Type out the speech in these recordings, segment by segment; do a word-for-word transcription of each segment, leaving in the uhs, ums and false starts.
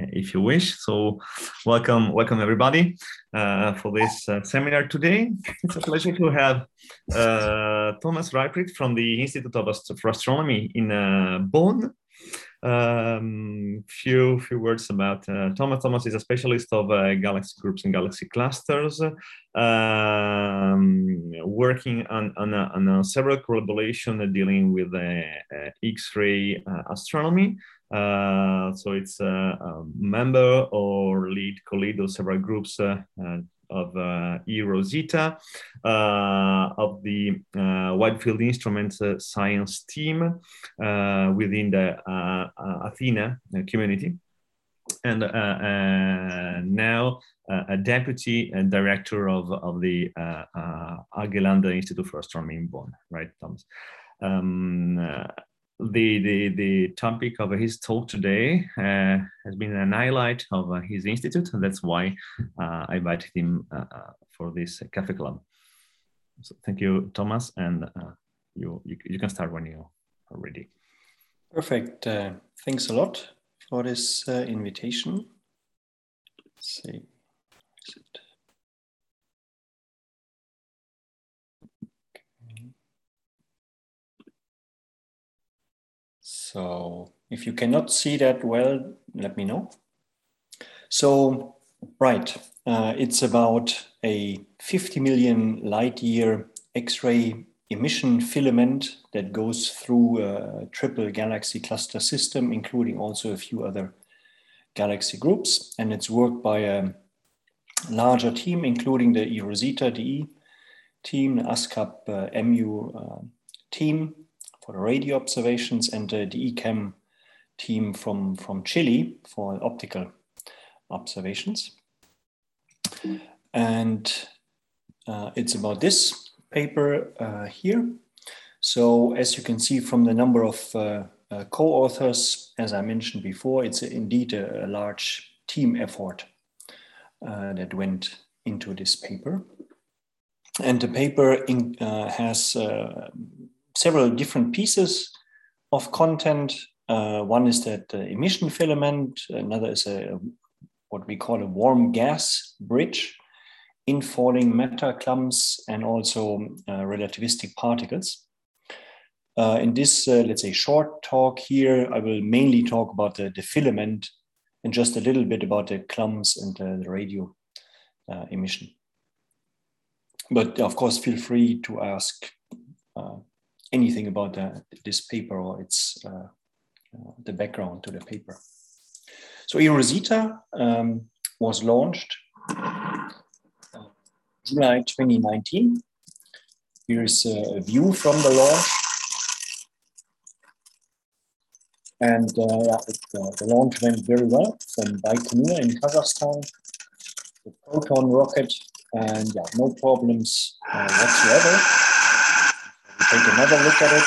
if you wish. So welcome, welcome everybody uh, for this uh, seminar today. It's a pleasure to have uh, Thomas Reiprecht from the Institute of Ast for Astronomy in uh, Bonn. Um, few few words about uh, Thomas. Thomas is a specialist of uh, galaxy groups and galaxy clusters, um, working on on, a, on a several collaborations dealing with uh, uh, X-ray uh, astronomy. Uh, so it's a, a member or lead co-lead of several groups uh, uh, of uh, eROSITA, uh, of the uh, Wide Field Instruments uh, science team uh, within the uh, uh, Athena community, and uh, uh, now uh, a deputy uh, director of, of the uh, uh, Argelander Institute for Astronomy in Bonn, right, Thomas? Um, uh, The, the, the topic of his talk today uh, has been an highlight of uh, his institute, and that's why uh, I invited him uh, for this Cafe Club. So thank you, Thomas, and uh, you, you, you can start when you are ready. Perfect. Uh, thanks a lot for this uh, invitation. Let's see. Is it? So if you cannot see that well, let me know. So, right, uh, it's about a fifty million light year X-ray emission filament that goes through a triple galaxy cluster system, including also a few other galaxy groups. And it's worked by a larger team, including the eROSITA D E team, the ASCAP uh, M U uh, team for the radio observations, and uh, the ECAM team from, from Chile for optical observations. And uh, it's about this paper uh, here. So as you can see from the number of uh, uh, co-authors, as I mentioned before, it's indeed a, a large team effort uh, that went into this paper. And the paper in, uh, has uh, several different pieces of content. Uh, one is that the emission filament, another is a what we call a warm gas bridge, infalling matter clumps, and also uh, relativistic particles. Uh, in this, uh, let's say, short talk here, I will mainly talk about the, the filament and just a little bit about the clumps and uh, the radio uh, emission. But of course, feel free to ask uh, anything about the, this paper or its uh, uh, the background to the paper. So eROSITA um, was launched uh, July twenty nineteen. Here is a view from the launch. And uh, yeah, it, uh, the launch went very well from Baikonur in Kazakhstan, the Proton rocket, and yeah, no problems uh, whatsoever. We take another look at it.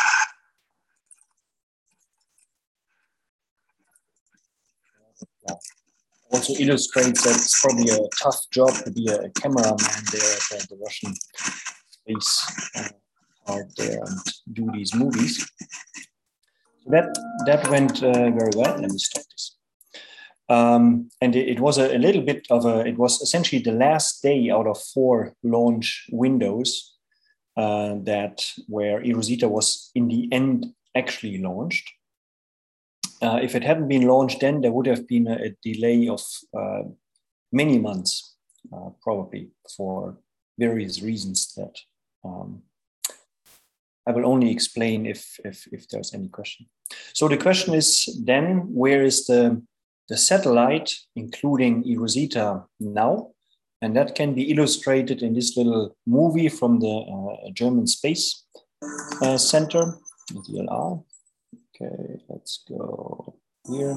Yeah. Also illustrates that it's probably a tough job to be a cameraman there at the Russian space uh, part there and do these movies. So that that went uh, very well. Let me stop this. Um, and it, it was a, a little bit of a, it was essentially the last day out of four launch windows uh, that where eROSITA was in the end actually launched. Uh, if it hadn't been launched then, there would have been a, a delay of uh, many months, uh, probably for various reasons that um, I will only explain if, if, if there's any question. So the question is then, where is the the satellite, including eROSITA now? And that can be illustrated in this little movie from the uh, German Space uh, Center, D L R. Okay, let's go here.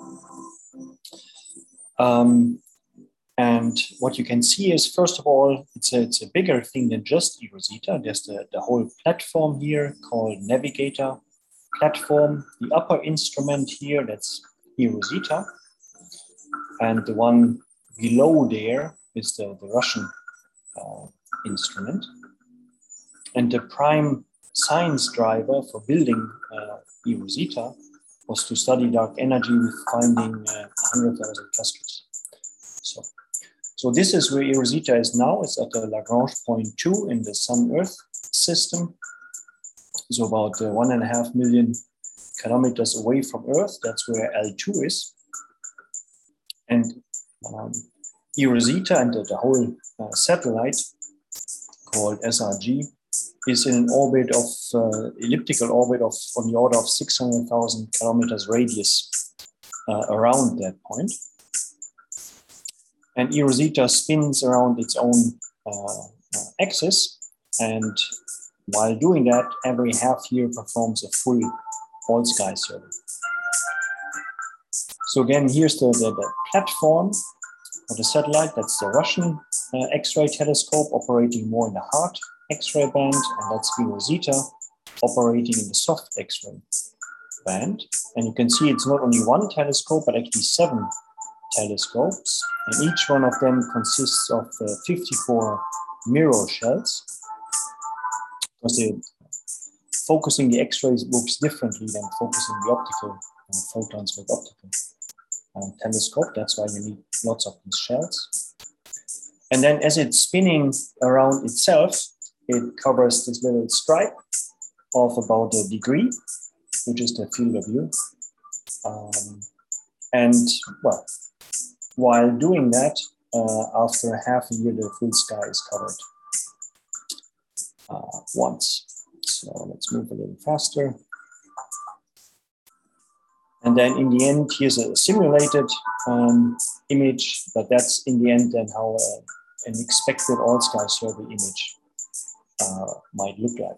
Um, and what you can see is, first of all, it's a, it's a bigger thing than just eROSITA. There's the, the whole platform here called Navigator platform. The upper instrument here, that's eROSITA. And the one below there is the, the Russian uh, instrument. And the prime science driver for building uh, eROSITA was to study dark energy with finding uh, one hundred thousand clusters. So, so this is where eROSITA is now. It's at the Lagrange point two in the Sun-Earth system. So about uh, one and a half million kilometers away from Earth. That's where L two is. And um, eROSITA and the, the whole uh, satellite called S R G is in an orbit of uh, elliptical orbit of on the order of six hundred thousand kilometers radius uh, around that point. And eROSITA spins around its own uh, uh, axis, and while doing that, every half year performs a full all-sky survey. So again, here's the, the, the platform of the satellite. That's the Russian uh, X-ray telescope operating more in the hard X-ray band, and that's eROSITA operating in the soft X-ray band. And you can see it's not only one telescope, but actually seven telescopes, and each one of them consists of uh, fifty-four mirror shells, because they focusing the X-rays works differently than focusing the optical uh, photons with optical uh, telescope. That's why you need lots of these shells. And then as it's spinning around itself, it covers this little stripe of about a degree, which is the field of view. Um, and well, while doing that, uh, after half a year, the full sky is covered uh, once. So let's move a little faster. And then in the end, here's a simulated um, image, but that's in the end then how uh, an expected all-sky survey image uh, might look like.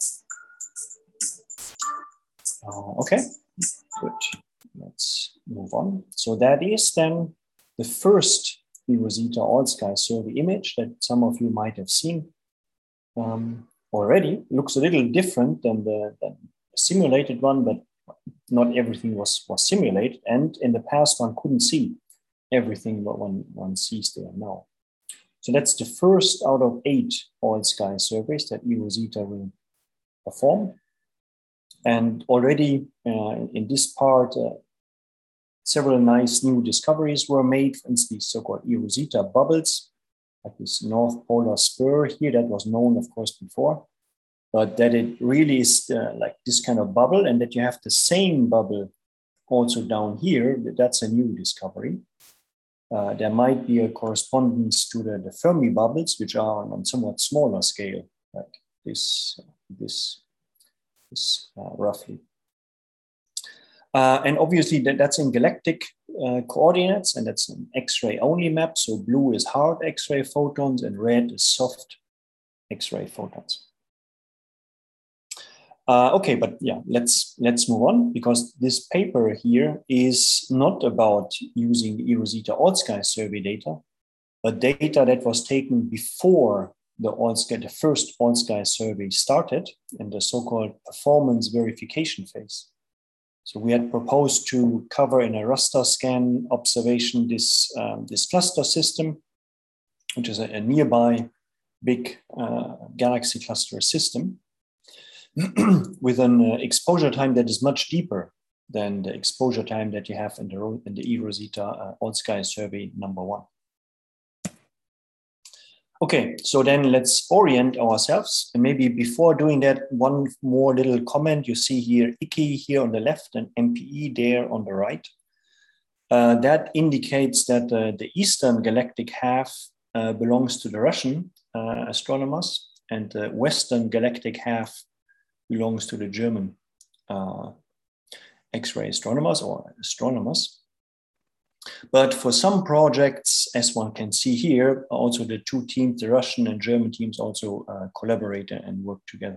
Uh, okay, good. Let's move on. So that is then the first eROSITA all-sky survey image that some of you might have seen um, already. Looks a little different than the, than the simulated one, but not everything was, was simulated. And in the past, one couldn't see everything what one, one sees there now. So that's the first out of eight all-sky surveys that eROSITA will perform. And already uh, in this part, uh, several nice new discoveries were made. For instance, these so-called eROSITA bubbles, like this North Polar spur here, that was known, of course, before, but that it really is uh, like this kind of bubble, and that you have the same bubble also down here, that's a new discovery. Uh, there might be a correspondence to the, the Fermi bubbles, which are on a somewhat smaller scale, like this, this, this uh, roughly. Uh, and obviously that, that's in galactic uh, coordinates, and that's an X-ray only map. So blue is hard X-ray photons and red is soft X-ray photons. Uh, okay, but yeah, let's let's move on, because this paper here is not about using the eROSITA all-sky survey data, but data that was taken before the all-sky, the first all-sky survey started, in the so-called performance verification phase. So we had proposed to cover in a raster scan observation this, um, this cluster system, which is a, a nearby big uh, galaxy cluster system with an uh, exposure time that is much deeper than the exposure time that you have in the, in the eROSITA uh, all-sky survey number one. Okay, so then let's orient ourselves. And maybe before doing that, one more little comment. You see here I C I here on the left and M P E there on the right. Uh, that indicates that uh, the eastern galactic half uh, belongs to the Russian uh, astronomers, and the western galactic half belongs to the German uh, X-ray astronomers or astronomers. But for some projects, as one can see here, also the two teams, the Russian and German teams, also uh, collaborate and work together.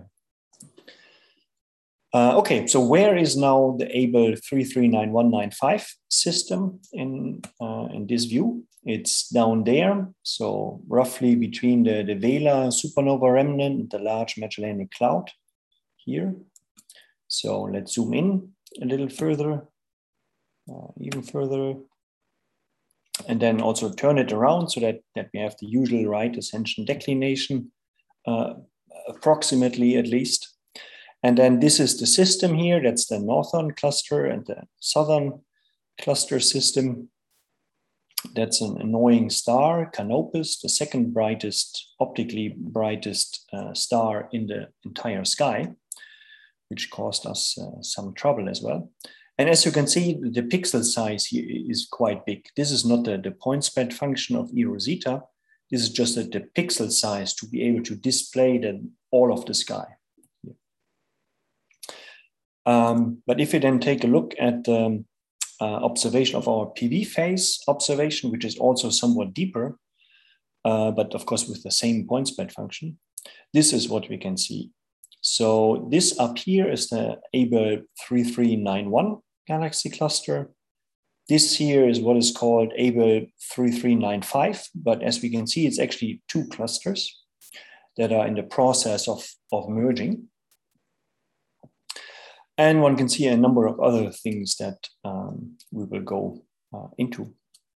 Uh, okay, so where is now the Able three three nine one nine five system in, uh, in this view? It's down there, so roughly between the, the Vela supernova remnant and the Large Magellanic Cloud here. So let's zoom in a little further, uh, even further. And then also turn it around so that, that we have the usual right ascension declination, uh, approximately at least. And then this is the system here. That's the northern cluster and the southern cluster system. That's an annoying star, Canopus, the second brightest, optically brightest uh, star in the entire sky, which caused us uh, some trouble as well. And as you can see, the pixel size here is quite big. This is not the, the point spread function of E Rosita. This is just the, the pixel size to be able to display the, all of the sky. Um, but if you then take a look at the um, uh, observation of our P V phase observation, which is also somewhat deeper, uh, but of course with the same point spread function, this is what we can see. So this up here is the Abell three three nine one galaxy cluster. This here is what is called Abell three three nine five, but as we can see, it's actually two clusters that are in the process of, of merging. And one can see a number of other things that um, we will go uh, into.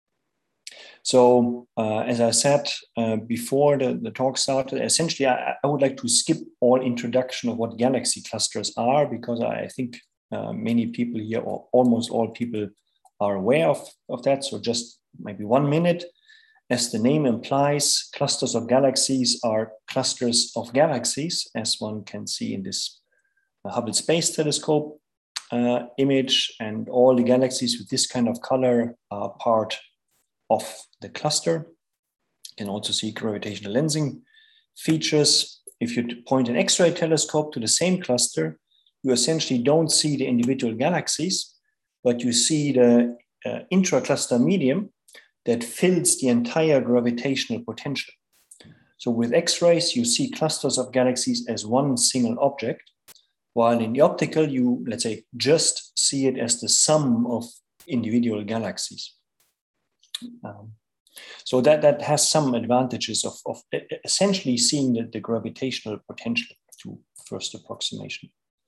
So uh, as I said uh, before the, the talk started, essentially I, I would like to skip all introduction of what galaxy clusters are, because I think uh, many people here, or almost all people, are aware of, of that. So just maybe one minute. As the name implies, clusters of galaxies are clusters of galaxies, as one can see in this Hubble Space Telescope uh, image, and all the galaxies with this kind of color are part of the cluster. You can also see gravitational lensing features. If you point an X-ray telescope to the same cluster, you essentially don't see the individual galaxies, but you see the uh, intra-cluster medium that fills the entire gravitational potential. So with X-rays, you see clusters of galaxies as one single object, while in the optical, you, let's say, just see it as the sum of individual galaxies. Um, so that, that has some advantages of, of essentially seeing the, the gravitational potential to first approximation.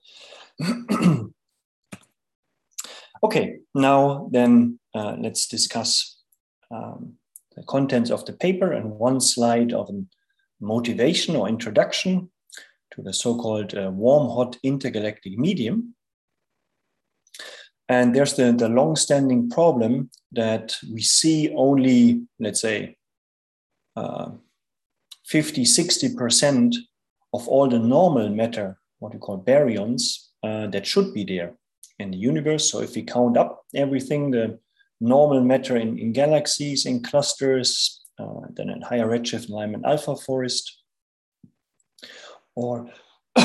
Okay, now then uh, let's discuss um, the contents of the paper and one slide of a motivation or introduction to the so-called uh, warm-hot intergalactic medium. And there's the, the long-standing problem that we see only, let's say, uh, fifty, sixty percent of all the normal matter, what we call baryons, uh, that should be there in the universe. So if we count up everything, the normal matter in, in galaxies, in clusters, uh, then in higher redshift Lyman alpha forest, or,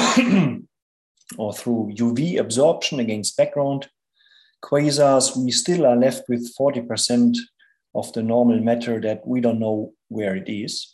or through U V absorption against background quasars, we still are left with forty percent of the normal matter that we don't know where it is.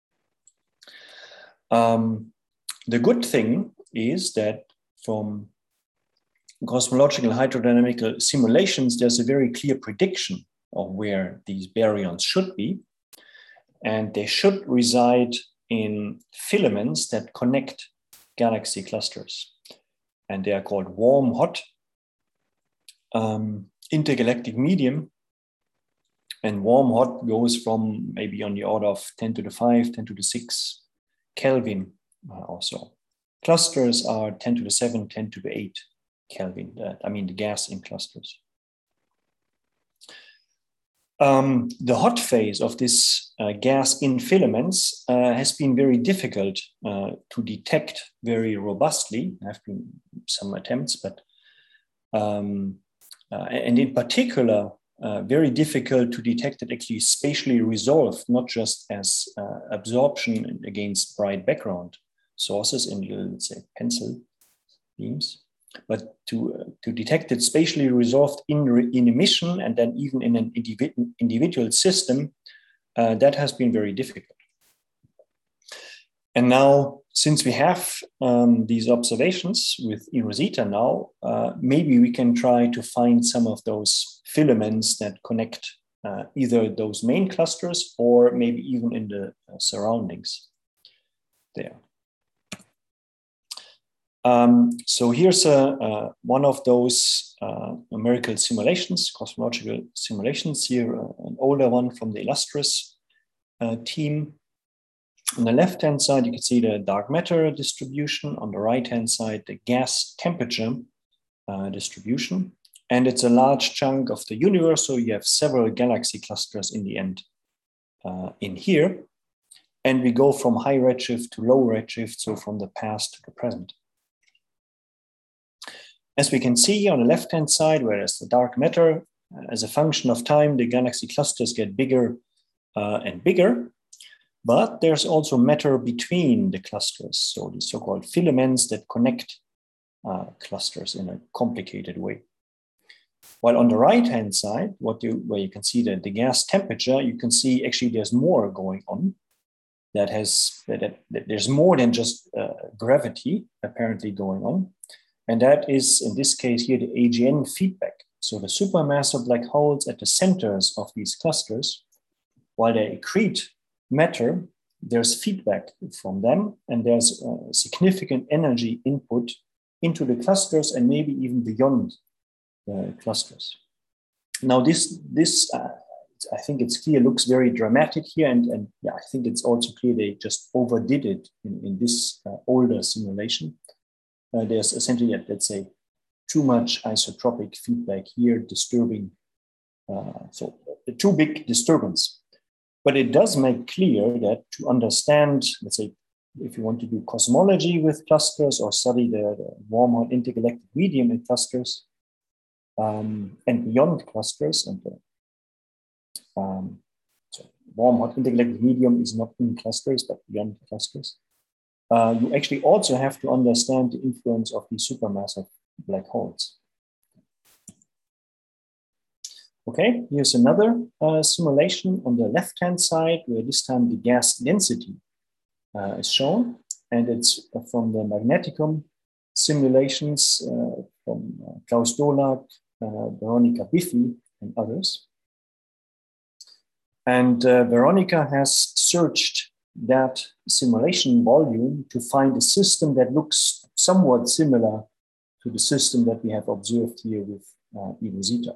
Um, the good thing is that from cosmological hydrodynamical simulations, there's a very clear prediction of where these baryons should be, and they should reside in filaments that connect galaxy clusters. And they are called warm-hot um, intergalactic medium. And warm-hot goes from maybe on the order of ten to the five, ten to the six Kelvin uh, or so. Clusters are ten to the seven, ten to the eight Kelvin. Uh, I mean the gas in clusters. Um, the hot phase of this uh, gas in filaments uh, has been very difficult uh, to detect very robustly. There have been some attempts, but um, uh, and in particular, uh, very difficult to detect it actually spatially resolved, not just as uh, absorption against bright background sources in, let's say, pencil beams, but to, uh, to detect it spatially resolved in, in emission and then even in an individ individual system, uh, that has been very difficult. And now, since we have um, these observations with E Rosita now, uh, maybe we can try to find some of those filaments that connect uh, either those main clusters or maybe even in the uh, surroundings there. Um, so here's a, uh, one of those uh, numerical simulations, cosmological simulations here, uh, an older one from the Illustris uh, team. On the left-hand side, you can see the dark matter distribution. On the right-hand side, the gas temperature uh, distribution. And it's a large chunk of the universe, so you have several galaxy clusters in the end uh, in here. And we go from high redshift to low redshift, so from the past to the present. As we can see on the left-hand side, whereas the dark matter, uh, as a function of time, the galaxy clusters get bigger uh, and bigger. But there's also matter between the clusters, so the so-called filaments that connect uh, clusters in a complicated way. While on the right-hand side, what you, where you can see the, the gas temperature, you can see actually there's more going on. That has that, that, that there's more than just uh, gravity apparently going on, and that is in this case here the A G N feedback. So the supermassive black holes at the centers of these clusters, while they accrete matter, there's feedback from them, and there's uh, significant energy input into the clusters and maybe even beyond the clusters. Now this this. Uh, I think it's clear, looks very dramatic here. And, and yeah, I think it's also clear they just overdid it in, in this uh, older simulation. Uh, there's essentially, let's say, too much isotropic feedback here, disturbing, uh, so too big disturbance. But it does make clear that to understand, let's say, if you want to do cosmology with clusters or study the, the warm hot intergalactic medium in clusters um, and beyond clusters and the Um, so warm hot intergalactic medium is not in clusters, but beyond clusters. Uh, you actually also have to understand the influence of these supermassive black holes. Okay, here's another uh, simulation on the left-hand side, where this time the gas density uh, is shown, and it's from the Magneticum simulations uh, from uh, Klaus Dolac, uh, Veronica Biffi, and others. And uh, Veronica has searched that simulation volume to find a system that looks somewhat similar to the system that we have observed here with uh, eROSITA.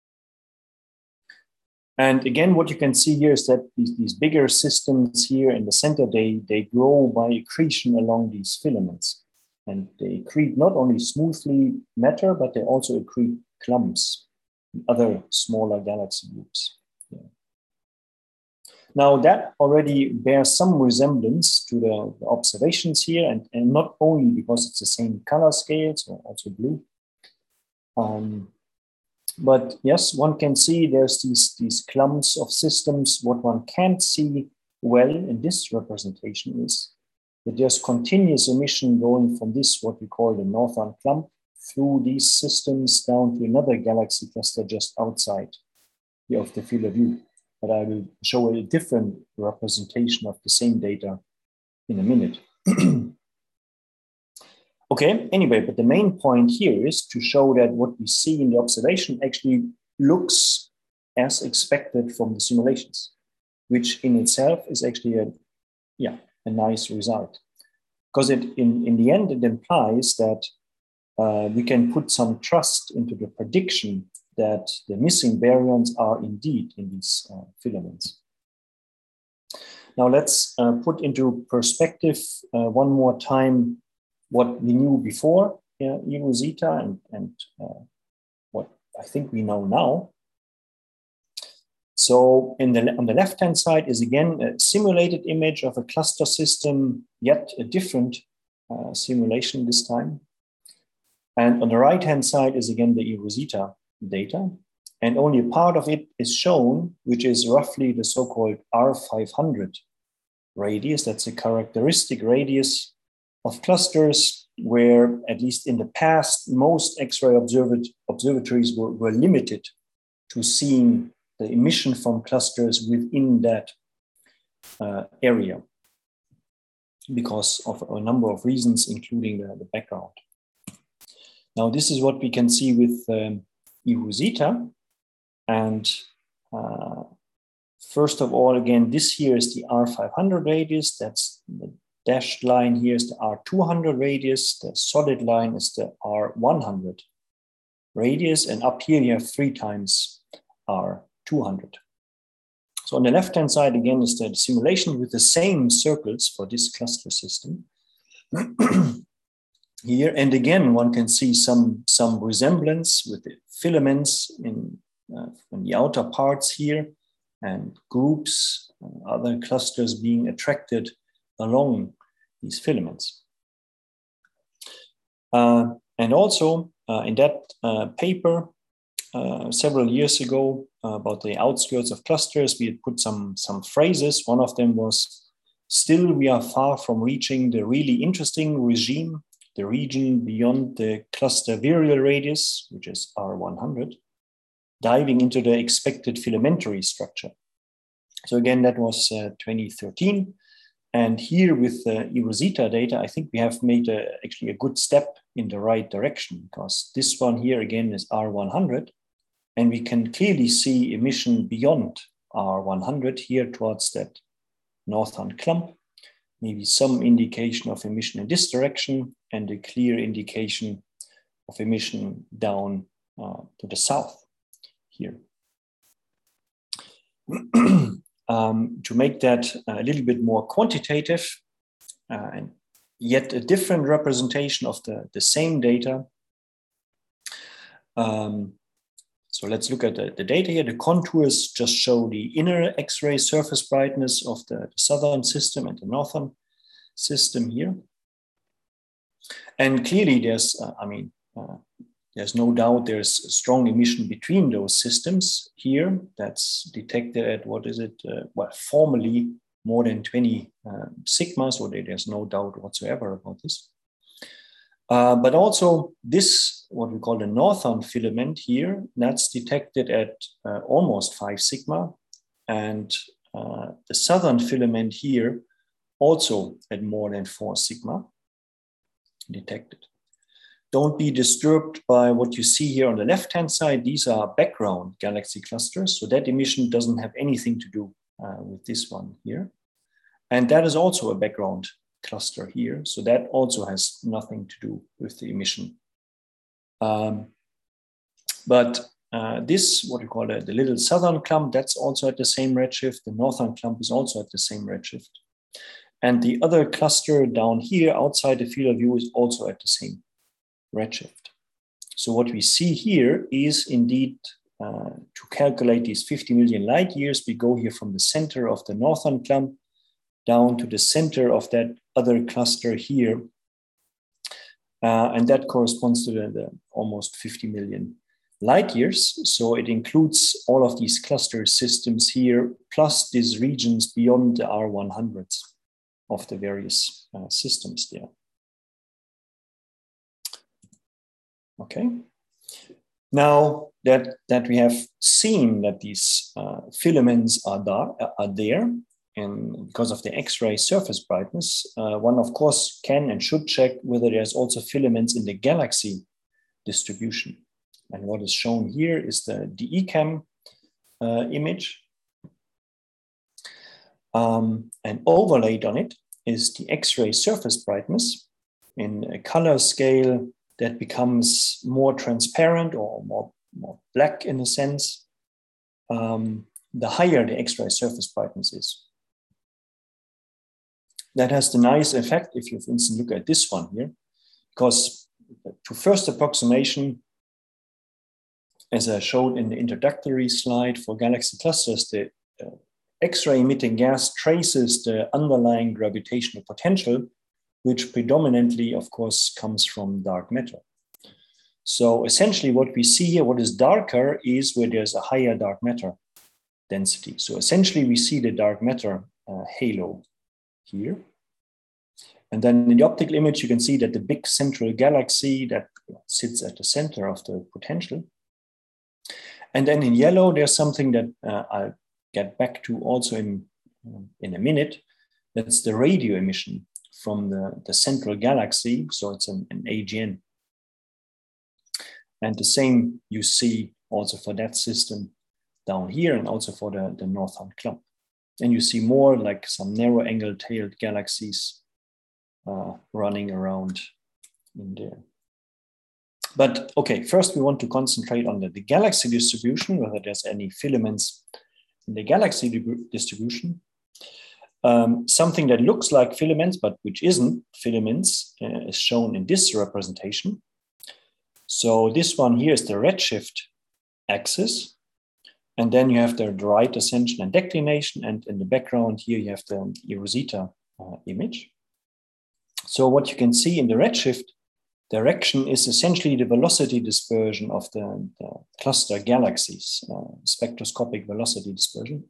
And again, what you can see here is that these, these bigger systems here in the center, they, they grow by accretion along these filaments. And they accrete not only smoothly matter, but they also accrete clumps, other smaller galaxy groups. Yeah. Now that already bears some resemblance to the, the observations here, and, and not only because it's the same color scale, so also blue. Um, but yes, one can see there's these, these clumps of systems. What one can't see well in this representation is that there's continuous emission going from this, what we call the northern clump, through these systems down to another galaxy cluster just outside here of the field of view. But I will show a different representation of the same data in a minute. Okay, anyway, but the main point here is to show that what we see in the observation actually looks as expected from the simulations, which in itself is actually a, yeah, a nice result. Because it, in, in the end, it implies that uh, we can put some trust into the prediction that the missing baryons are indeed in these uh, filaments. Now let's uh, put into perspective uh, one more time what we knew before uh, eROSITA and, and uh, what I think we know now. So in the, on the left-hand side is again a simulated image of a cluster system, yet a different uh, simulation this time. And on the right-hand side is again the eROSITA data, and only a part of it is shown, which is roughly the so-called R five hundred radius. That's a characteristic radius of clusters where, at least in the past, most X-ray observat observatories were, were limited to seeing the emission from clusters within that uh, area because of a number of reasons, including the, the background. Now, this is what we can see with um, eROSITA. And uh, first of all, again, this here is the R five hundred radius. That's the dashed line here is the R two hundred radius. The solid line is the R one hundred radius. And up here you have three times R two hundred. So on the left-hand side, again, is the simulation with the same circles for this cluster system. Here, and again, one can see some, some resemblance with the filaments in, uh, in the outer parts here, and groups, uh, other clusters being attracted along these filaments. Uh, and also uh, in that uh, paper uh, several years ago uh, about the outskirts of clusters, we had put some, some phrases. One of them was, still we are far from reaching the really interesting regime, the region beyond the cluster virial radius, which is R one hundred, diving into the expected filamentary structure. So again, that was uh, twenty thirteen. And here with the eROSITA data, I think we have made a, actually a good step in the right direction, because this one here again is R one hundred, and we can clearly see emission beyond R one hundred here towards that northern clump, maybe some indication of emission in this direction, and a clear indication of emission down uh, to the south here. Um, to make that a little bit more quantitative uh, and yet a different representation of the, the same data. Um, so let's look at the, the data here. The contours just show the inner X-ray surface brightness of the, the southern system and the northern system here. And clearly there's, uh, I mean, uh, there's no doubt there's a strong emission between those systems here. That's detected at, what is it, uh, well, formally more than twenty uh, sigma, so there's no doubt whatsoever about this. Uh, but also this, what we call the northern filament here, that's detected at uh, almost five sigma. And uh, the southern filament here also at more than four sigma detected. Don't be disturbed by what you see here on the left-hand side. These are background galaxy clusters. So that emission doesn't have anything to do uh, with this one here. And that is also a background cluster here. So that also has nothing to do with the emission. Um, but uh, this, what we call the, the little southern clump, that's also at the same redshift. The northern clump is also at the same redshift. And the other cluster down here outside the field of view is also at the same redshift. So what we see here is indeed uh, to calculate these fifty million light years, we go here from the center of the northern clump down to the center of that other cluster here. Uh, and that corresponds to the, the almost fifty million light years. So it includes all of these cluster systems here, plus these regions beyond the R one hundreds of the various uh, systems there. Okay. Now that, that we have seen that these uh, filaments are, dar are there, and because of the X-ray surface brightness, uh, one of course can and should check whether there's also filaments in the galaxy distribution. And what is shown here is the, the ECAM uh, image. Um, and overlaid on it is the X-ray surface brightness in a color scale that becomes more transparent or more, more black in a sense, um, the higher the X-ray surface brightness is. That has the nice effect if you, for instance, look at this one here, because to first approximation, as I showed in the introductory slide for galaxy clusters, the uh, X-ray emitting gas traces the underlying gravitational potential, which predominantly, of course, comes from dark matter. So essentially what we see here, what is darker is where there's a higher dark matter density. So essentially we see the dark matter uh, halo here. And then in the optical image, you can see that the big central galaxy that sits at the center of the potential. And then in yellow, there's something that uh, I'll get back to also in, in a minute. That's the radio emission from the, the central galaxy. So it's an, an A G N. And the same you see also for that system down here and also for the, the northern clump. And you see more like some narrow angle tailed galaxies uh, running around in there. But okay, first we want to concentrate on the, the galaxy distribution, whether there's any filaments in the galaxy distribution, um, something that looks like filaments, but which isn't filaments, uh, is shown in this representation. So this one here is the redshift axis. And then you have the right ascension and declination. And in the background here, you have the eROSITA uh, image. So what you can see in the redshift direction is essentially the velocity dispersion of the, the cluster galaxies, uh, spectroscopic velocity dispersion.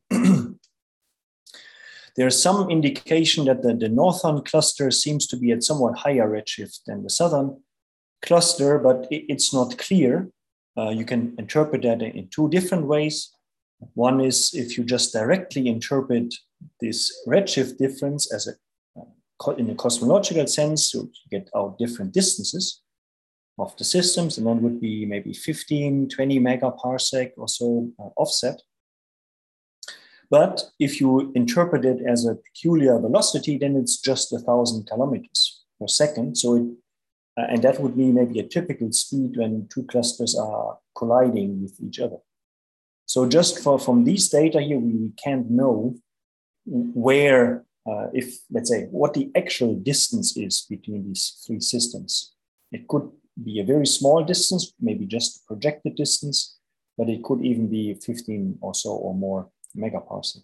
There's some indication that the, the northern cluster seems to be at somewhat higher redshift than the southern cluster, but it, it's not clear. Uh, you can interpret that in two different ways. One is if you just directly interpret this redshift difference as a in a cosmological sense, you get out different distances of the systems, and then would be maybe fifteen, twenty megaparsec or so uh, offset. But if you interpret it as a peculiar velocity, then it's just a thousand kilometers per second. So, it, uh, and that would be maybe a typical speed when two clusters are colliding with each other. So just for, from these data here, we can't know where Uh, if, let's say, what the actual distance is between these three systems. It could be a very small distance, maybe just projected distance, but it could even be fifteen or so or more megaparsec.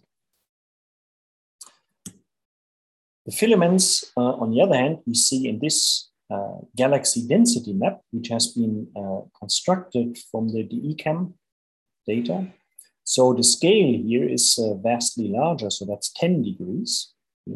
The filaments, uh, on the other hand, we see in this uh, galaxy density map, which has been uh, constructed from the D E CAM data. So the scale here is uh, vastly larger, so that's ten degrees.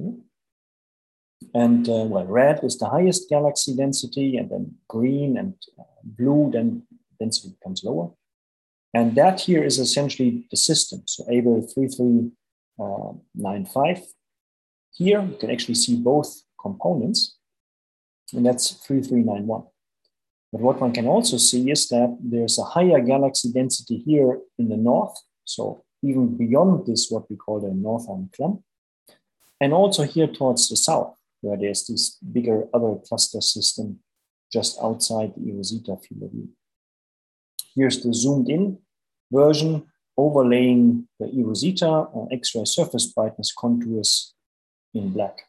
And uh, well, red is the highest galaxy density, and then green and uh, blue, then density becomes lower. And that here is essentially the system. So Abell three three nine five. Here you can actually see both components, and that's three three nine one. But what one can also see is that there's a higher galaxy density here in the north. So even beyond this, what we call the northern clump. And also here towards the south, where there's this bigger other cluster system just outside the eROSITA field of view. Here's the zoomed in version overlaying the eROSITA uh, X-ray surface brightness contours in black.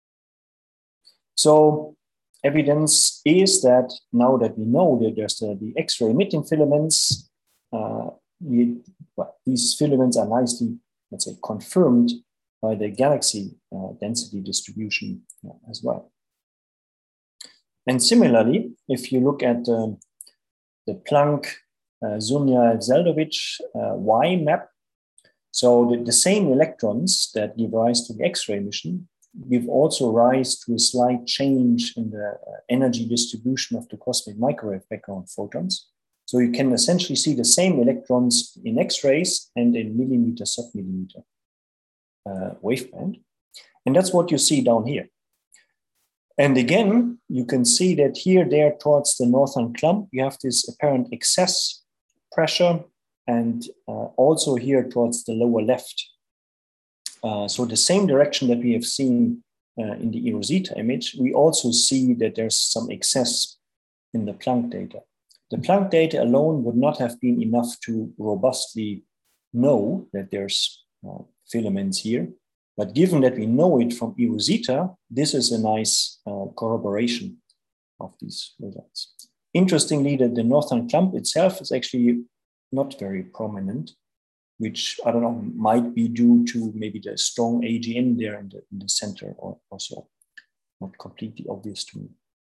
So evidence is that now that we know that there's the, the X-ray emitting filaments, uh, we, well, these filaments are nicely, let's say, confirmed by the galaxy uh, density distribution uh, as well. And similarly, if you look at um, the Planck uh, Zunja-Zeldovich uh, Y map, so the, the same electrons that give rise to the X-ray emission give also rise to a slight change in the uh, energy distribution of the cosmic microwave background photons. So you can essentially see the same electrons in X-rays and in millimeter, submillimeter Uh, waveband. And that's what you see down here. And again, you can see that here, there towards the northern clump, you have this apparent excess pressure, and uh, also here towards the lower left. Uh, so the same direction that we have seen uh, in the eROSITA image, we also see that there's some excess in the Planck data. The Planck data alone would not have been enough to robustly know that there's uh, filaments here. But given that we know it from eROSITA, this is a nice uh, corroboration of these results. Interestingly, that the northern clump itself is actually not very prominent, which, I don't know, might be due to maybe the strong A G N there in the, in the center or, or so. Not completely obvious to me.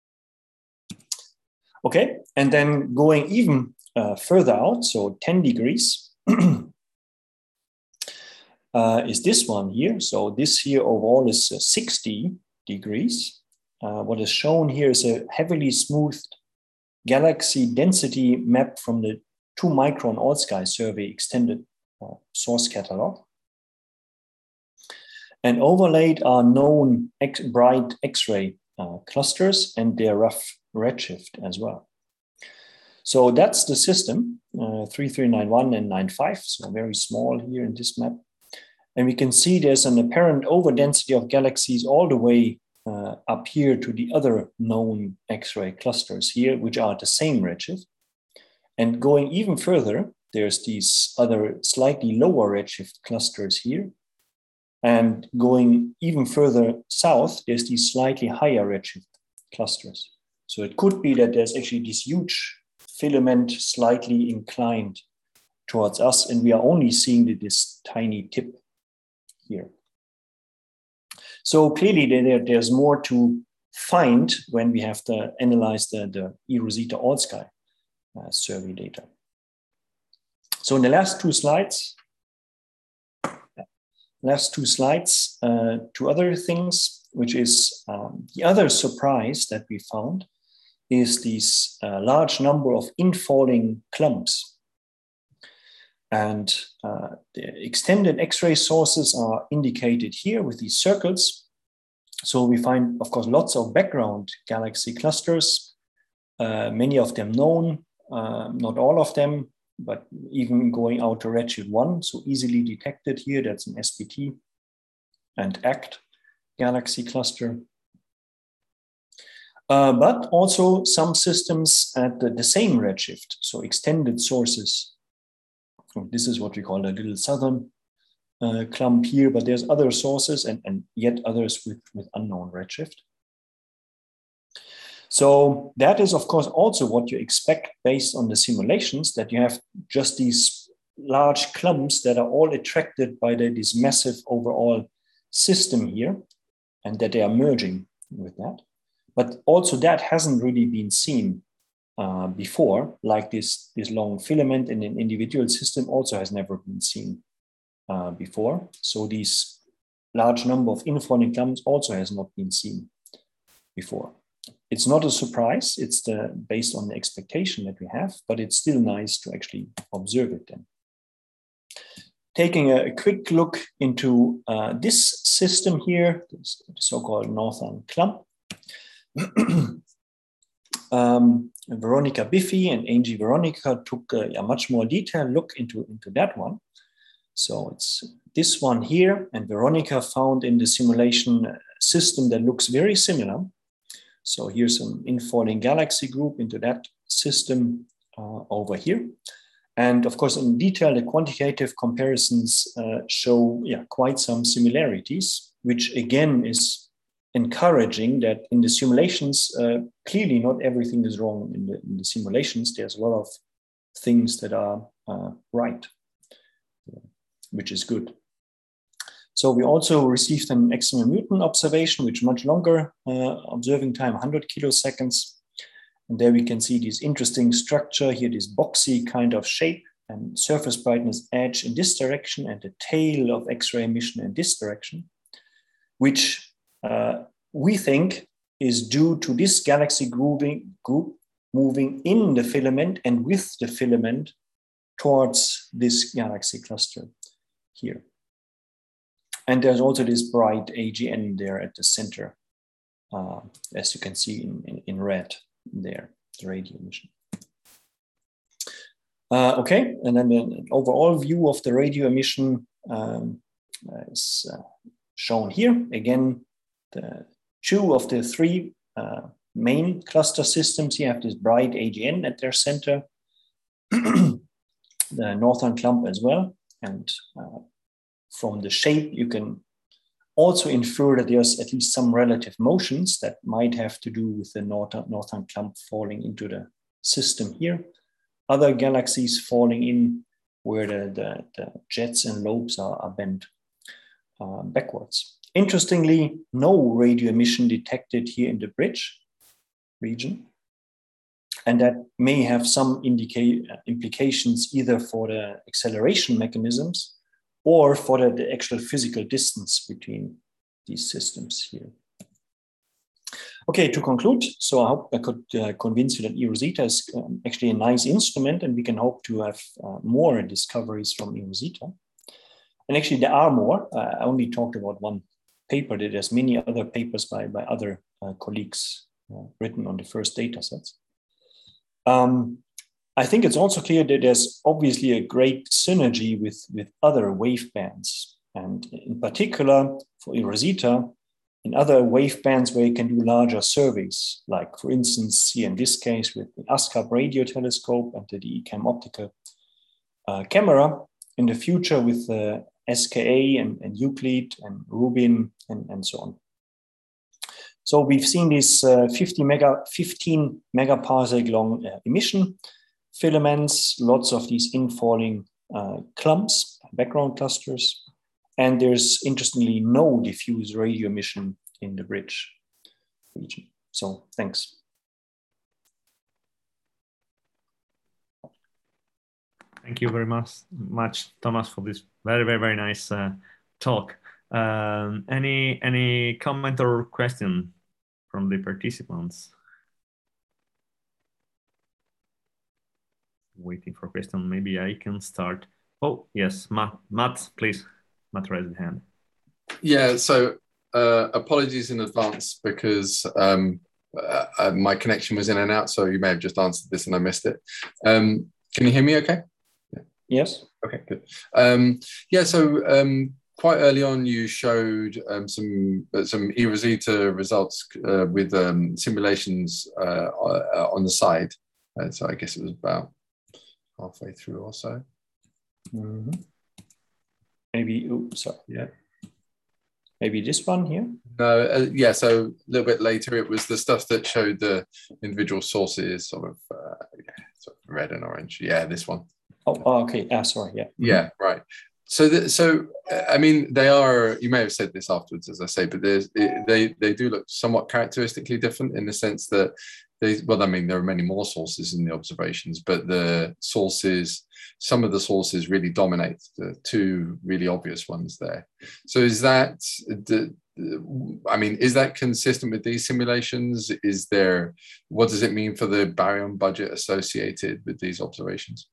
Okay, and then going even uh, further out, so ten degrees, Uh, is this one here. So this here overall is uh, sixty degrees. Uh, what is shown here is a heavily smoothed galaxy density map from the two micron All-Sky survey extended uh, source catalog. And overlaid are known X bright X-ray uh, clusters and their rough redshift as well. So that's the system, uh, three three nine one and nine five, so very small here in this map. And we can see there's an apparent overdensity of galaxies all the way uh, up here to the other known X-ray clusters here, which are the same redshift. And going even further, there's these other slightly lower redshift clusters here. And going even further south, there's these slightly higher redshift clusters. So it could be that there's actually this huge filament slightly inclined towards us, and we are only seeing this tiny tip here. So clearly there, there's more to find when we have to analyze the, the eROSITA ALLSKY uh, survey data. So in the last two slides, last two slides, uh, two other things, which is um, the other surprise that we found is this uh, large number of infalling clumps. And uh, the extended X-ray sources are indicated here with these circles. So we find, of course, lots of background galaxy clusters, uh, many of them known, uh, not all of them, but even going out to redshift one, so easily detected here, that's an S P T and ACT galaxy cluster. Uh, but also some systems at the, the same redshift, so extended sources. So this is what we call a little southern uh, clump here, but there's other sources and, and yet others with, with unknown redshift. So that is, of course, also what you expect based on the simulations, that you have just these large clumps that are all attracted by the, this massive overall system here, and that they are merging with that. But also that hasn't really been seen uh, before, like this, this long filament in an individual system also has never been seen uh, before. So these large number of infalling clumps also has not been seen before. It's not a surprise, it's the, based on the expectation that we have, but it's still nice to actually observe it then. Taking a, a quick look into uh, this system here, this, the so-called Northern Clump. um, Veronica Biffy and Angie Veronica took a, a much more detailed look into, into that one. So it's this one here, and Veronica found in the simulation a system that looks very similar. So here's an infalling galaxy group into that system uh, over here. And of course, in detail, the quantitative comparisons uh, show yeah, quite some similarities, which again is encouraging that in the simulations, uh, clearly not everything is wrong in the, in the simulations. There's a lot of things that are uh, right, which is good. So we also received an Excimer Mutant observation, which much longer uh, observing time, one hundred kiloseconds. And there we can see this interesting structure here, this boxy kind of shape and surface brightness edge in this direction and the tail of X-ray emission in this direction, which uh, we think is due to this galaxy grouping, group moving in the filament and with the filament towards this galaxy cluster here. And there's also this bright A G N there at the center, uh, as you can see in, in, in red there, the radio emission. Uh, okay, and then an overall view of the radio emission um, is uh, shown here. Again, the two of the three uh, main cluster systems here have this bright A G N at their center, the Northern Clump as well, and uh, from the shape, you can also infer that there's at least some relative motions that might have to do with the northern, northern clump falling into the system here. Other galaxies falling in where the, the, the jets and lobes are, are bent uh, backwards. Interestingly, no radio emission detected here in the bridge region. And that may have some indicate, implications either for the acceleration mechanisms or for the, the actual physical distance between these systems here. Okay, to conclude, so I hope I could uh, convince you that eROSITA is um, actually a nice instrument, and we can hope to have uh, more discoveries from eROSITA. And actually there are more. Uh, I only talked about one paper. There's many other papers by, by other uh, colleagues uh, written on the first data sets. Um, I think it's also clear that there's obviously a great synergy with, with other wave bands, and in particular for eROSITA, in other wave bands where you can do larger surveys, like for instance, here in this case with the ASCAP radio telescope and the D E CAM optical uh, camera in the future with uh, S K A and, and Euclid and Rubin and, and so on. So we've seen these uh, fifty mega, fifteen megaparsec long uh, emission filaments, lots of these infalling uh, clumps, background clusters, and there's interestingly no diffuse radio emission in the bridge region. So thanks. Thank you very much, much Thomas, for this very, very, very nice uh, talk. Um, any any comment or question from the participants? Waiting for question. Maybe I can start. Oh yes, Matt. Matt, please. Matt, raise your hand. Yeah. So uh, apologies in advance because um, uh, uh, my connection was in and out. So you may have just answered this and I missed it. Um, can you hear me? Okay. Yes. Okay, good. Um, yeah, so um, quite early on, you showed um, some uh, some eROSITA results uh, with um, simulations uh, uh, on the side. Uh, so I guess it was about halfway through or so. Mm-hmm. Maybe, oops, sorry. Yeah. Maybe this one here? No, uh, yeah, so a little bit later, it was the stuff that showed the individual sources, sort of, uh, yeah, sort of red and orange. Yeah, this one. Oh, oh, okay. Ah, sorry. Yeah. Yeah. Right. So, the, so I mean, they are. You may have said this afterwards, as I say, but there's they they do look somewhat characteristically different in the sense that they. Well, I mean, there are many more sources in the observations, but the sources, some of the sources really dominate. The two really obvious ones there. So, is that the? I mean, is that consistent with these simulations? Is there? What does it mean for the baryon budget associated with these observations?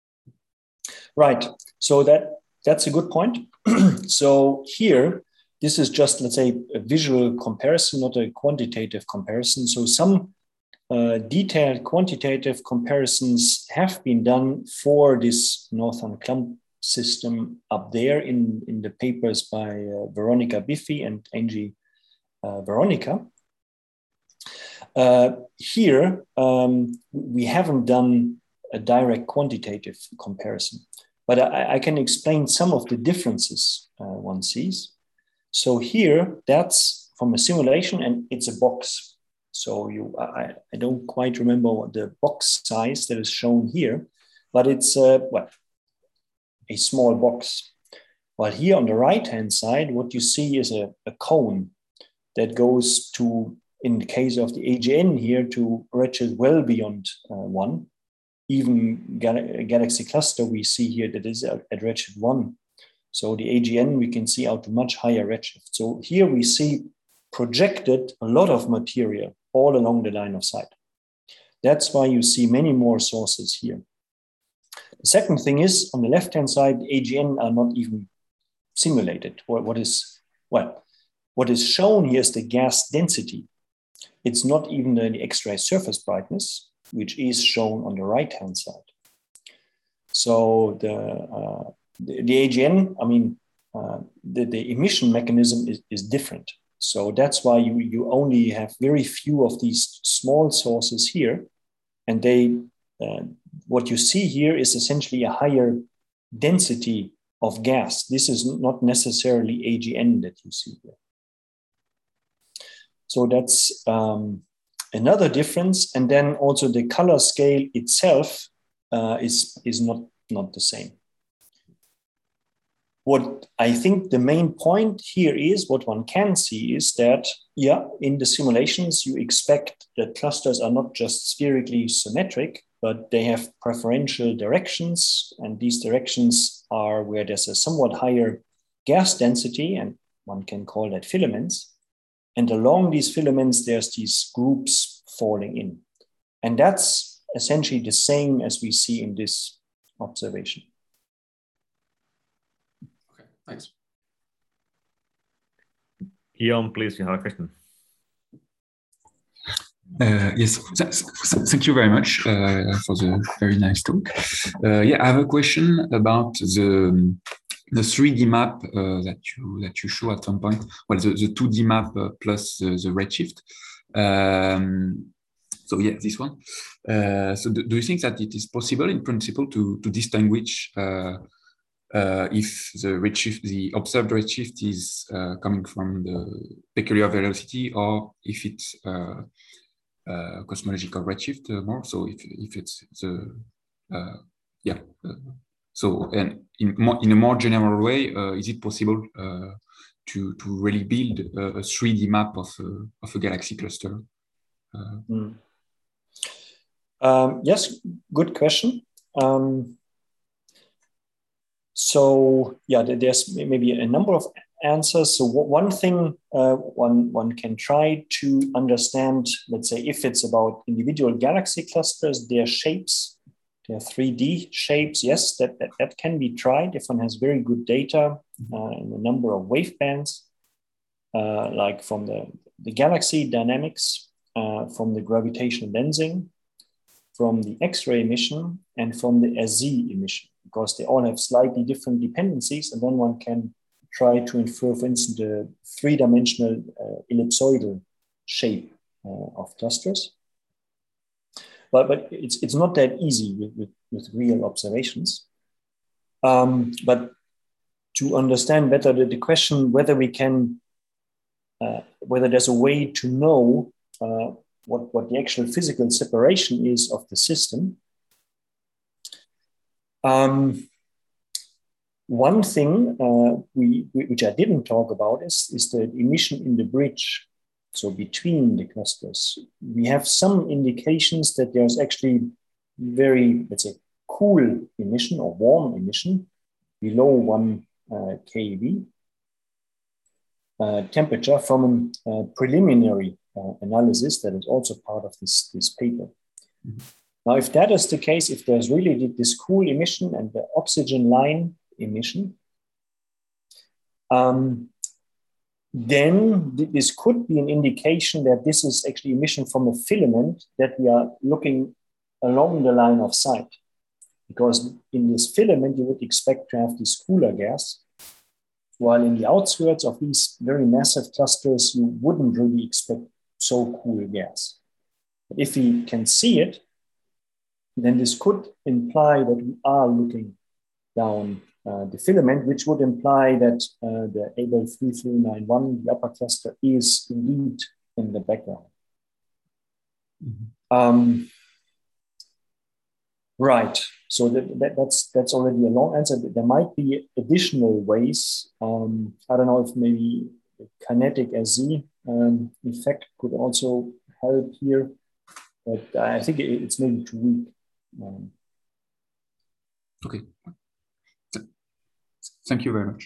Right. So that that's a good point. So here, this is just, let's say, a visual comparison, not a quantitative comparison. So some uh, detailed quantitative comparisons have been done for this northern clump system up there in, in the papers by uh, Veronica Biffy and Angie uh, Veronica. Uh, here, um, we haven't done a direct quantitative comparison. But I, I can explain some of the differences uh, one sees. So here, that's from a simulation, and it's a box. So you, I, I don't quite remember what the box size that is shown here, but it's uh, well, a small box. While here on the right-hand side, what you see is a, a cone that goes to, in the case of the A G N here, to redshift well beyond uh, one. Even gal galaxy cluster we see here that is at, at redshift one. So the A G N we can see out to much higher redshift. So here we see projected a lot of material all along the line of sight. That's why you see many more sources here. The second thing is on the left-hand side, A G N are not even simulated. What, what is, well, what is shown here is the gas density. It's not even the X-ray surface brightness, which is shown on the right-hand side. So the, uh, the, the A G N, I mean, uh, the, the emission mechanism is, is different. So that's why you, you only have very few of these small sources here. And they, uh, what you see here is essentially a higher density of gas. This is not necessarily A G N that you see here. So that's, um, another difference, and then also the color scale itself uh, is, is not, not the same. What I think the main point here is, what one can see is that, yeah, in the simulations, you expect that clusters are not just spherically symmetric, but they have preferential directions, and these directions are where there's a somewhat higher gas density, and one can call that filaments. And along these filaments, there's these groups falling in. And that's essentially the same as we see in this observation. Okay, thanks. Guillaume, please, you have a question. Uh, yes, thank you very much uh, for the very nice talk. Uh, yeah, I have a question about the the three D map uh, that you that you show at some point. Well, the, the two D map uh, plus the, the redshift. Um, So yeah, this one. Uh, so do, do you think that it is possible in principle to, to distinguish uh, uh, if the redshift, the observed redshift is uh, coming from the peculiar velocity, or if it's uh, uh, cosmological redshift uh, more? So if, if it's the, uh, yeah. Uh, so and in, more, in a more general way, uh, is it possible uh, to, to really build a, a three D map of a, of a galaxy cluster? Uh, mm. um, yes, good question. Um, so yeah, there's maybe a number of answers. So one thing uh, one, one can try to understand, let's say, if it's about individual galaxy clusters, their shapes, their three D shapes, yes, that, that, that can be tried if one has very good data uh, in the number of wave bands, uh, like from the, the galaxy dynamics, uh, from the gravitational lensing, from the X-ray emission, and from the S Z emission, because they all have slightly different dependencies, and then one can try to infer, for instance, the three-dimensional uh, ellipsoidal shape uh, of clusters. But, but it's, it's not that easy with, with, with real observations. Um, but to understand better the, the question whether we can, uh, whether there's a way to know uh, what, what the actual physical separation is of the system. Um, one thing uh, we, which I didn't talk about is, is the emission in the bridge. So between the clusters, we have some indications that there's actually very, let's say, cool emission or warm emission below one uh, keV uh, temperature from a uh, preliminary uh, analysis that is also part of this, this paper. Mm-hmm. Now, if that is the case, if there's really this cool emission and the oxygen line emission, um, then this could be an indication that this is actually emission from a filament that we are looking along the line of sight. Because in this filament, you would expect to have this cooler gas, while in the outskirts of these very massive clusters, you wouldn't really expect so cool gas. But if we can see it, then this could imply that we are looking down uh, the filament, which would imply that uh, the Abell three three nine one, the upper cluster, is indeed in the background. Mm-hmm. um, right. So that, that, that's that's already a long answer. There might be additional ways. Um, I don't know if maybe the kinetic S Z um, effect could also help here, but I think it, it's maybe too weak. Um, okay. Thank you very much.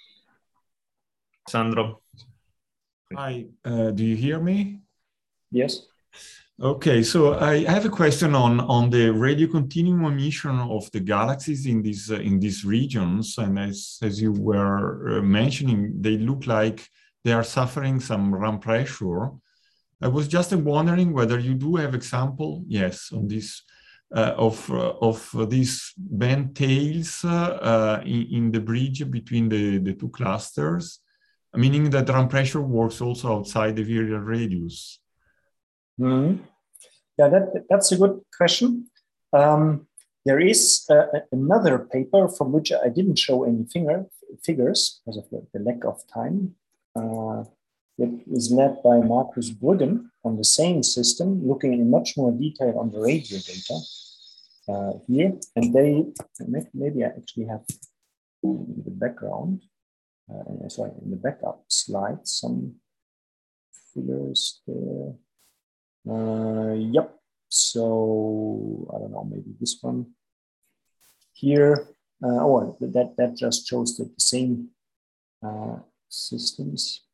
Sandro. Hi, uh, do you hear me? Yes. Okay, so I have a question on, on the radio continuum emission of the galaxies in these, uh, in these regions. And as, as you were uh, mentioning, they look like they are suffering some ramp pressure. I was just wondering whether you do have example, yes, on this, uh, of, uh, of these bent tails uh, in, in the bridge between the, the two clusters, meaning that ramp pressure works also outside the virial radius. Mm-hmm. Yeah, that, that's a good question. Um, there is uh, another paper from which I didn't show any finger, figures because of the, the lack of time. Uh, it is led by Markus Brüggen on the same system, looking in much more detail on the radio data uh, here. And they, maybe I actually have the background, uh, sorry, in the backup slide, some figures there. Uh, yep. So I don't know, maybe this one here. Uh, oh, that that just shows the same uh, systems.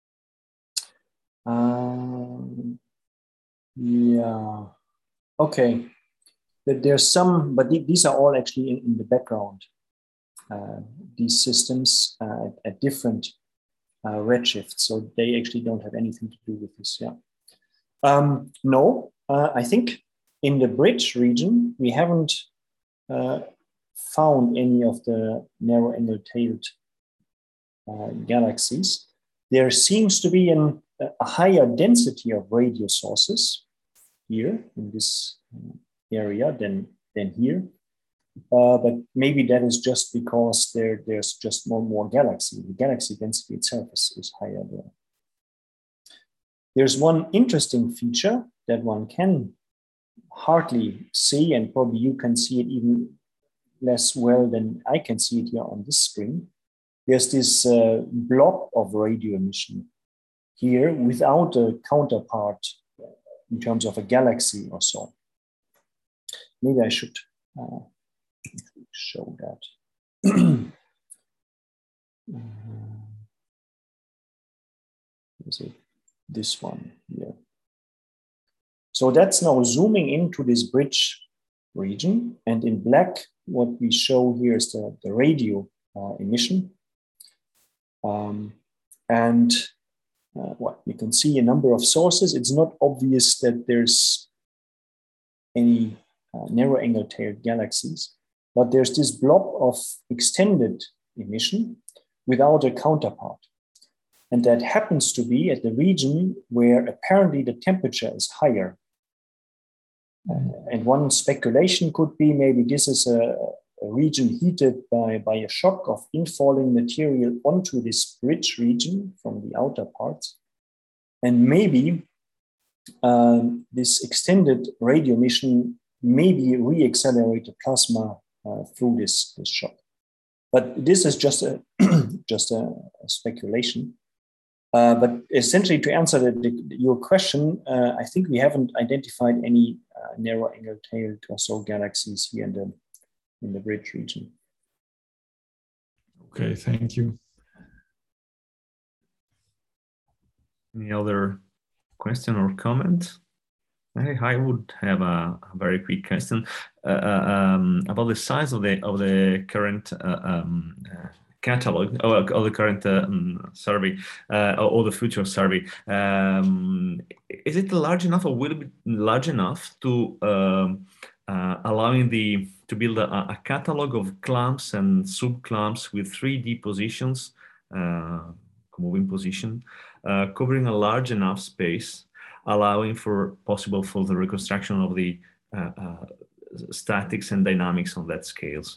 Um, yeah. Okay. There's some, but these are all actually in, in the background. Uh, these systems uh, at, at different uh, redshifts, so they actually don't have anything to do with this. Yeah. Um, no, uh, I think in the bridge region, we haven't uh, found any of the narrow angle-tailed uh, galaxies. There seems to be an, a higher density of radio sources here in this area than, than here. Uh, but maybe that is just because there, there's just more and more galaxy. The galaxy density itself is, is higher there. There's one interesting feature that one can hardly see, and probably you can see it even less well than I can see it here on this screen. There's this uh, blob of radio emission here without a counterpart in terms of a galaxy or so. Maybe I should uh, show that. Is it this one here? So that's now zooming into this bridge region, and in black, what we show here is the, the radio uh, emission. Um, and uh, what you can see a number of sources. It's not obvious that there's any uh, narrow angle tailed galaxies, but there's this blob of extended emission without a counterpart. And that happens to be at the region where apparently the temperature is higher. Uh, and one speculation could be maybe this is a, a region heated by, by a shock of infalling material onto this bridge region from the outer parts. And maybe um, this extended radio emission maybe re-accelerate the plasma uh, through this, this shock. But this is just a, just a, a speculation. Uh, but essentially, to answer the, the, your question, uh, I think we haven't identified any uh, narrow angle tailed or so galaxies here in the in the bridge region. Okay, thank you. Any other question or comment? I, I would have a, a very quick question uh, um, about the size of the of the current uh, um, uh, catalog or, or the current uh, um, survey uh, or, or the future survey. Um, is it large enough, or will it be large enough to um, uh, allowing the to build a, a catalog of clamps and subclamps with three D positions, uh, moving position, uh, covering a large enough space, allowing for possible further reconstruction of the uh, uh, statics and dynamics on that scales?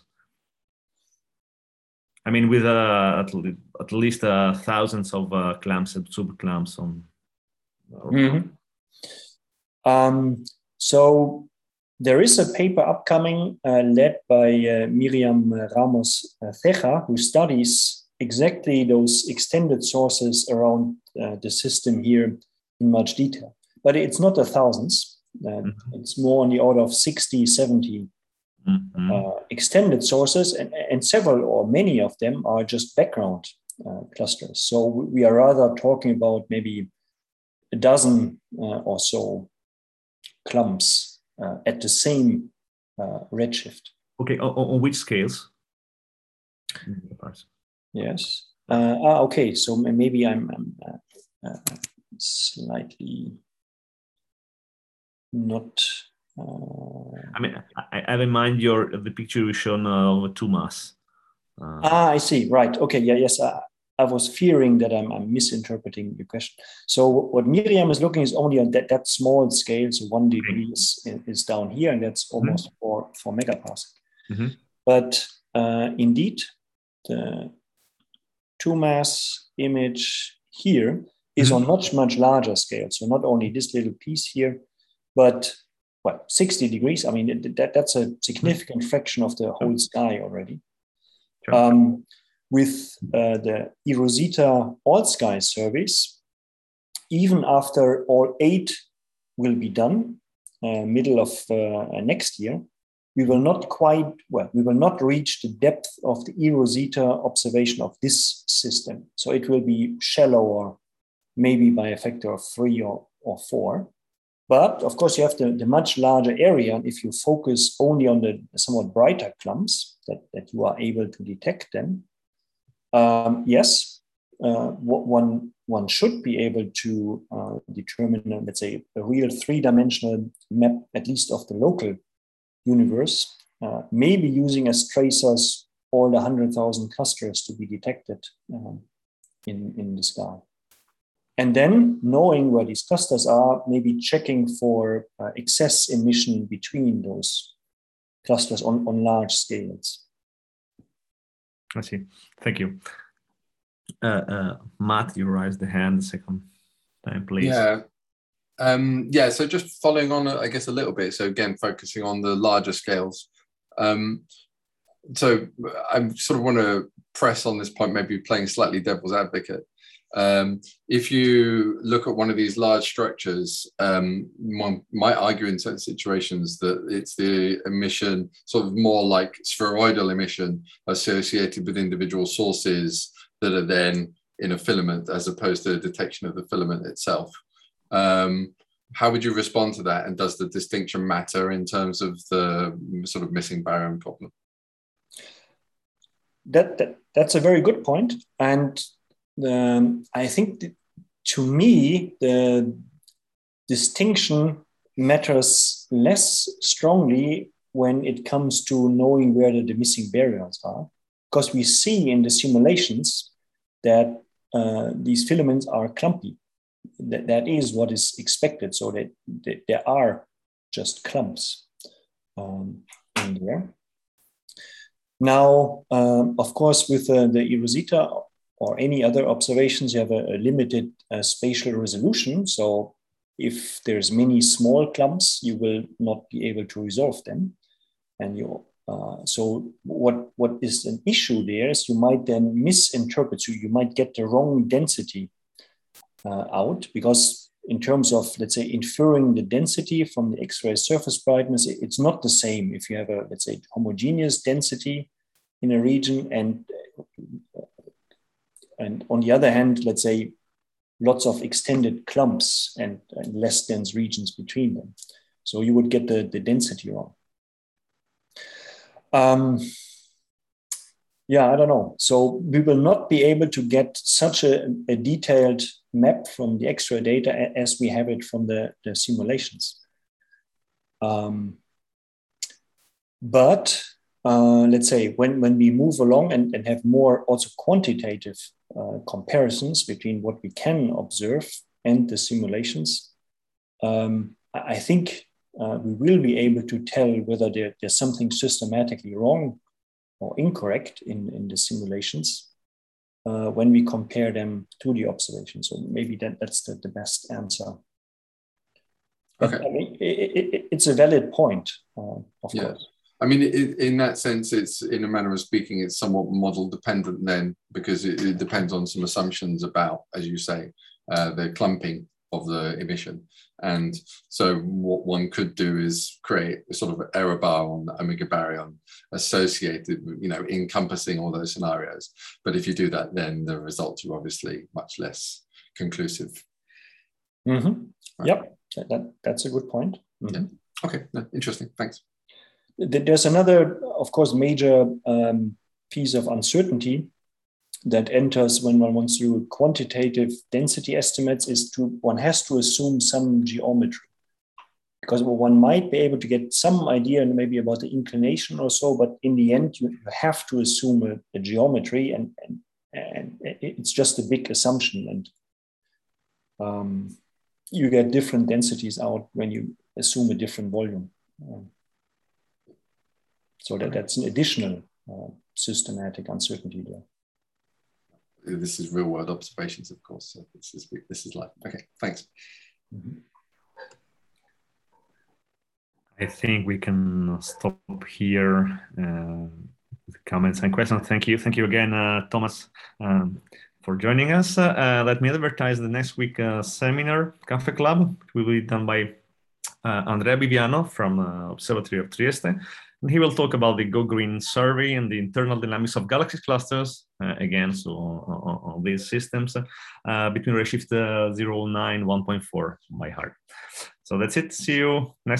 I mean, with uh, at, le at least uh, thousands of uh, clamps and subclamps on. Mm-hmm. um, so there is a paper upcoming uh, led by uh, Miriam Ramos Ceja, who studies exactly those extended sources around uh, the system here in much detail. But it's not the thousands. Uh, mm-hmm. It's more on the order of sixty, seventy mm-hmm. uh, extended sources, and, and several or many of them are just background uh, clusters. So we are rather talking about maybe a dozen uh, or so clumps uh, at the same uh, redshift. Okay, on, on which scales? Yes. Uh, ah, okay, so maybe I'm, I'm uh, uh, slightly not. Uh, I mean, I, I have in mind your the picture you shown uh, of two mass. Uh, ah, I see. Right. Okay. Yeah. Yes. I, I was fearing that I'm, I'm misinterpreting your question. So what Miriam is looking is only on that, that small scale. So one degree is, is down here, and that's almost mm-hmm. four four megaparsec. Mm-hmm. But uh, indeed, the two mass image here is mm-hmm. on much much larger scale. So not only this little piece here, but well, sixty degrees. I mean, that, that's a significant fraction of the whole sky already. Sure. Um, with uh, the eROSITA all-sky surveys, even after all eight will be done, uh, middle of uh, next year, we will not quite, well, we will not reach the depth of the eROSITA observation of this system. So it will be shallower, maybe by a factor of three or, or four. But of course, you have the, the much larger area. If you focus only on the somewhat brighter clumps that, that you are able to detect them, um, yes, uh, one, one should be able to uh, determine, uh, let's say, a real three-dimensional map, at least of the local universe, uh, maybe using as tracers all the one hundred thousand clusters to be detected uh, in, in the sky. and then knowing where these clusters are, maybe checking for uh, excess emission between those clusters on, on large scales. I see. Thank you. Uh, uh, Matt, you raised the hand a second time, please. Yeah. Um, yeah, so just following on, I guess, a little bit. So again, focusing on the larger scales. Um, so I sort of want to press on this point, maybe playing slightly devil's advocate. Um, if you look at one of these large structures, um, one might argue in certain situations that it's the emission, sort of more like spheroidal emission associated with individual sources that are then in a filament as opposed to the detection of the filament itself. Um, how would you respond to that? And does the distinction matter in terms of the sort of missing baryon problem? That, that that's a very good point. And um, I think that, to me, the distinction matters less strongly when it comes to knowing where the, the missing baryons are, because we see in the simulations that uh, these filaments are clumpy. That, that is what is expected. So that, that there are just clumps um, in there. Now, um, of course, with uh, the eROSITA or any other observations, you have a, a limited uh, spatial resolution. So if there's many small clumps, you will not be able to resolve them. And you, uh, so what, what is an issue there is you might then misinterpret. So you might get the wrong density uh, out, because in terms of, let's say, inferring the density from the X-ray surface brightness, it's not the same if you have a, let's say, homogeneous density in a region, and, and on the other hand, let's say, lots of extended clumps and, and less dense regions between them. So you would get the, the density wrong. Um, yeah, I don't know. So we will not be able to get such a, a detailed map from the X-ray data as we have it from the, the simulations. Um, but uh, let's say when, when we move along and, and have more also quantitative uh, comparisons between what we can observe and the simulations, um, I think uh, we will be able to tell whether there, there's something systematically wrong or incorrect in, in the simulations uh, when we compare them to the observations. So maybe that, that's the, the best answer. Okay. But, I mean, it, it, it's a valid point, uh, of yeah. course. I mean, it, in that sense, it's, in a manner of speaking, it's somewhat model dependent then, because it, it depends on some assumptions about, as you say, uh, the clumping of the emission. And so what one could do is create a sort of error bar on the omega baryon associated, you know, encompassing all those scenarios. But if you do that, then the results are obviously much less conclusive. Mm-hmm. Right. Yep, that, that, that's a good point. Mm-hmm. Yeah. Okay, no, interesting, thanks. There's another, of course, major um, piece of uncertainty that enters when one wants to do quantitative density estimates is to, one has to assume some geometry, because one might be able to get some idea maybe about the inclination or so, but in the end, you have to assume a, a geometry, and, and, and it's just a big assumption. And um, you get different densities out when you assume a different volume. Um, so that, that's an additional uh, systematic uncertainty there. This is real world observations, of course. So this is this is life. Okay, thanks. Mm-hmm. I think we can stop here uh, with comments and questions. Thank you, thank you again, uh, Thomas, um, for joining us. Uh, let me advertise the next week uh, seminar, Cafe Club. It will be done by uh, Andrea Biviano from uh, Observatory of Trieste. And he will talk about the Go Green survey and the internal dynamics of galaxy clusters, uh, again, so on, on these systems, uh, between redshift uh, zero nine one point four by heart. So that's it. See you next